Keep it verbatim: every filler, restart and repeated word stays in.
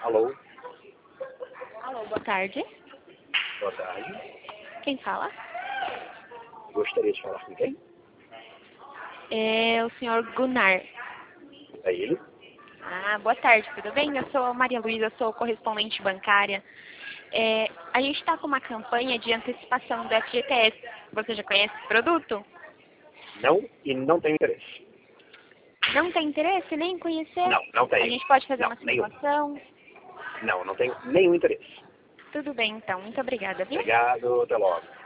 Alô, Alô, boa tarde. boa tarde. Quem fala? Gostaria de falar com quem? É o senhor Gunnar. É ele? Ah, boa tarde, tudo bem? Eu sou a Maria Luísa, sou correspondente bancária. É, a gente está com uma campanha de antecipação do F G T S. Você já conhece esse produto? Não, e não tenho interesse. Não tem interesse nem em conhecer? Não, não A tenho. gente pode fazer Não, uma nenhum. simulação? Não, não tenho nenhum interesse. Tudo bem, então. Muito obrigada, viu? Obrigado, até logo.